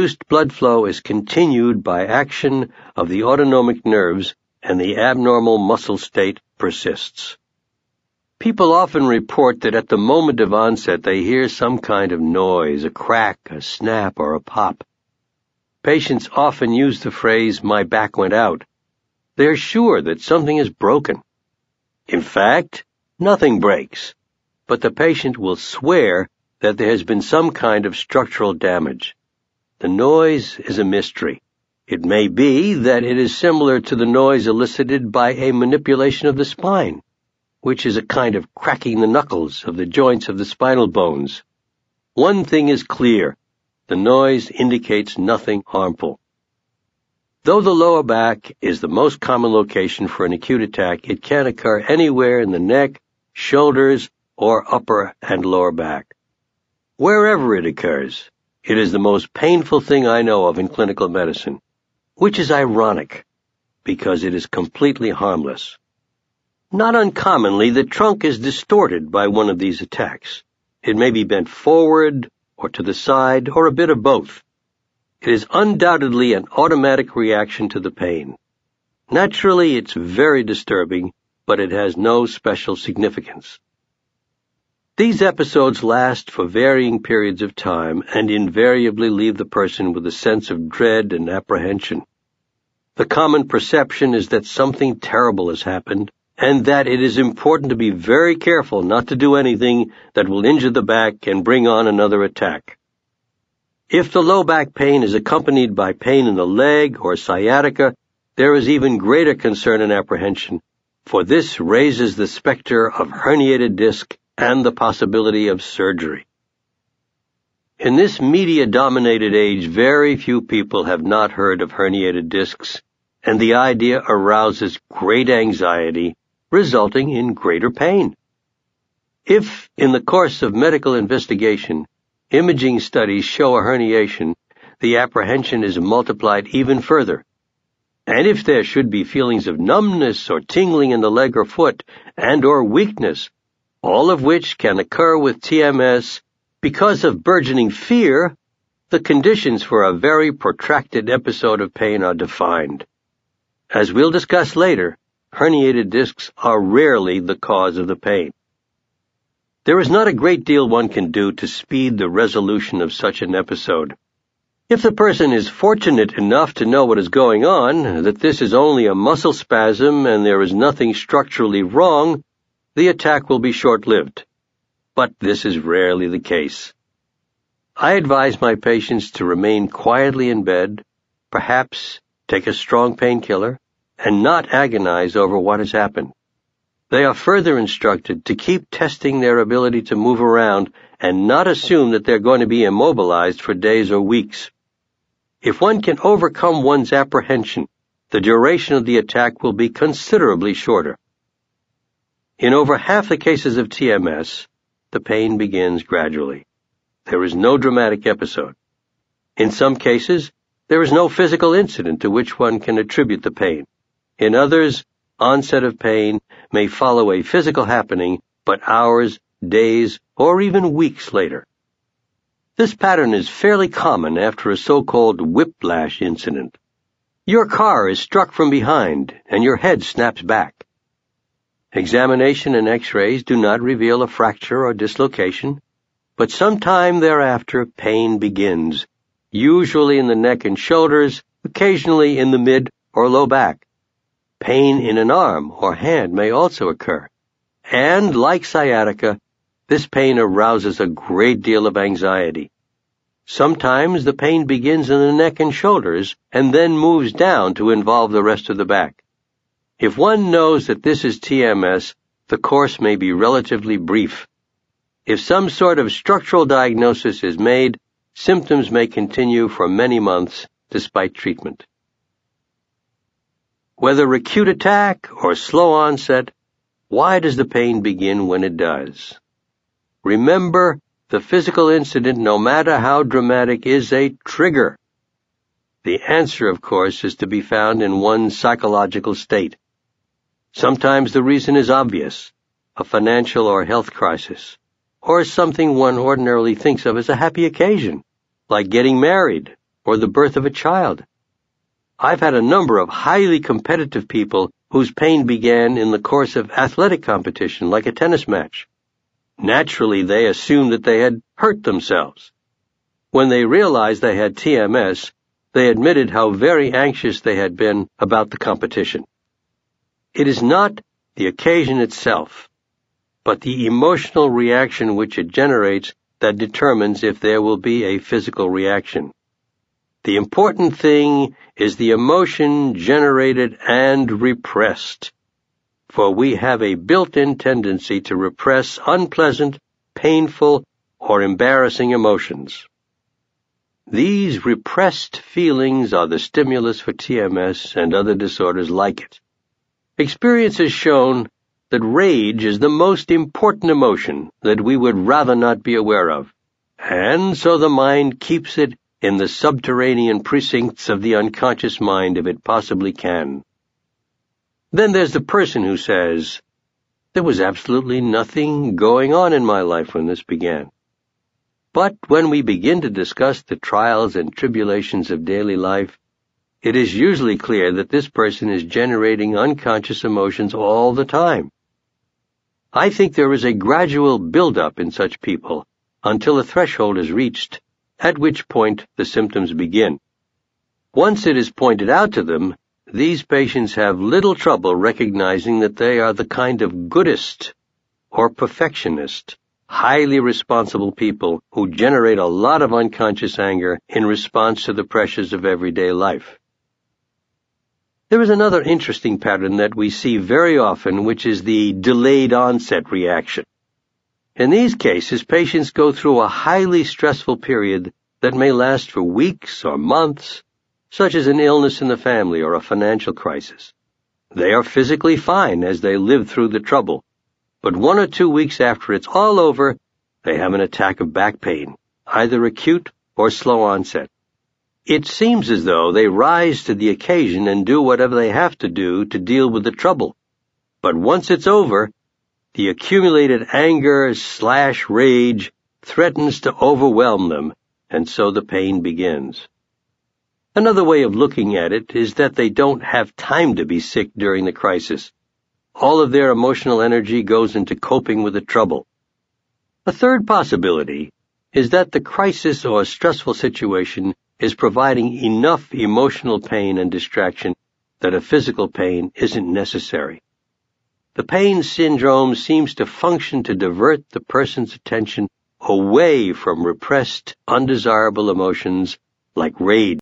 reduced blood flow is continued by action of the autonomic nerves and the abnormal muscle state persists. People often report that at the moment of onset they hear some kind of noise, a crack, a snap, or a pop. Patients often use the phrase, "my back went out." They're sure that something is broken. In fact, nothing breaks, but the patient will swear that there has been some kind of structural damage. The noise is a mystery. It may be that it is similar to the noise elicited by a manipulation of the spine, which is a kind of cracking the knuckles of the joints of the spinal bones. One thing is clear: the noise indicates nothing harmful. Though the lower back is the most common location for an acute attack, it can occur anywhere in the neck, shoulders, or upper and lower back. Wherever it occurs, it is the most painful thing I know of in clinical medicine, which is ironic, because it is completely harmless. Not uncommonly, the trunk is distorted by one of these attacks. It may be bent forward, or to the side, or a bit of both. It is undoubtedly an automatic reaction to the pain. Naturally, it's very disturbing, but it has no special significance. These episodes last for varying periods of time and invariably leave the person with a sense of dread and apprehension. The common perception is that something terrible has happened, and that it is important to be very careful not to do anything that will injure the back and bring on another attack. If the low back pain is accompanied by pain in the leg or sciatica, there is even greater concern and apprehension, for this raises the specter of herniated disc and the possibility of surgery. In this media-dominated age, very few people have not heard of herniated discs, and the idea arouses great anxiety, resulting in greater pain. If, in the course of medical investigation, imaging studies show a herniation, the apprehension is multiplied even further. And if there should be feelings of numbness or tingling in the leg or foot and/or weakness, all of which can occur with TMS because of burgeoning fear, the conditions for a very protracted episode of pain are defined. As we'll discuss later, herniated discs are rarely the cause of the pain. There is not a great deal one can do to speed the resolution of such an episode. If the person is fortunate enough to know what is going on, that this is only a muscle spasm and there is nothing structurally wrong, the attack will be short-lived. But this is rarely the case. I advise my patients to remain quietly in bed, perhaps take a strong painkiller, and not agonize over what has happened. They are further instructed to keep testing their ability to move around and not assume that they're going to be immobilized for days or weeks. If one can overcome one's apprehension, the duration of the attack will be considerably shorter. In over half the cases of TMS, the pain begins gradually. There is no dramatic episode. In some cases, there is no physical incident to which one can attribute the pain. In others, onset of pain may follow a physical happening, but hours, days, or even weeks later. This pattern is fairly common after a so-called whiplash incident. Your car is struck from behind, and your head snaps back. Examination and X-rays do not reveal a fracture or dislocation, but sometime thereafter pain begins, usually in the neck and shoulders, occasionally in the mid or low back. Pain in an arm or hand may also occur, and, like sciatica, this pain arouses a great deal of anxiety. Sometimes the pain begins in the neck and shoulders and then moves down to involve the rest of the back. If one knows that this is TMS, the course may be relatively brief. If some sort of structural diagnosis is made, symptoms may continue for many months despite treatment. Whether acute attack or slow onset, why does the pain begin when it does? Remember, the physical incident, no matter how dramatic, is a trigger. The answer, of course, is to be found in one's psychological state. Sometimes the reason is obvious, a financial or health crisis, or something one ordinarily thinks of as a happy occasion, like getting married or the birth of a child. I've had a number of highly competitive people whose pain began in the course of athletic competition, like a tennis match. Naturally, they assumed that they had hurt themselves. When they realized they had TMS, they admitted how very anxious they had been about the competition. It is not the occasion itself, but the emotional reaction which it generates that determines if there will be a physical reaction. The important thing is the emotion generated and repressed, for we have a built-in tendency to repress unpleasant, painful, or embarrassing emotions. These repressed feelings are the stimulus for TMS and other disorders like it. Experience has shown that rage is the most important emotion that we would rather not be aware of, and so the mind keeps it in the subterranean precincts of the unconscious mind if it possibly can. Then there's the person who says, "There was absolutely nothing going on in my life when this began." But when we begin to discuss the trials and tribulations of daily life, it is usually clear that this person is generating unconscious emotions all the time. I think there is a gradual build-up in such people until a threshold is reached, at which point the symptoms begin. Once it is pointed out to them, these patients have little trouble recognizing that they are the kind of goodist or perfectionist, highly responsible people who generate a lot of unconscious anger in response to the pressures of everyday life. There is another interesting pattern that we see very often, which is the delayed onset reaction. In these cases, patients go through a highly stressful period that may last for weeks or months, such as an illness in the family or a financial crisis. They are physically fine as they live through the trouble, but 1 or 2 weeks after it's all over, they have an attack of back pain, either acute or slow onset. It seems as though they rise to the occasion and do whatever they have to do to deal with the trouble. But once it's over, the accumulated anger/rage threatens to overwhelm them, and so the pain begins. Another way of looking at it is that they don't have time to be sick during the crisis. All of their emotional energy goes into coping with the trouble. A third possibility is that the crisis or stressful situation is providing enough emotional pain and distraction that a physical pain isn't necessary. The pain syndrome seems to function to divert the person's attention away from repressed, undesirable emotions like rage.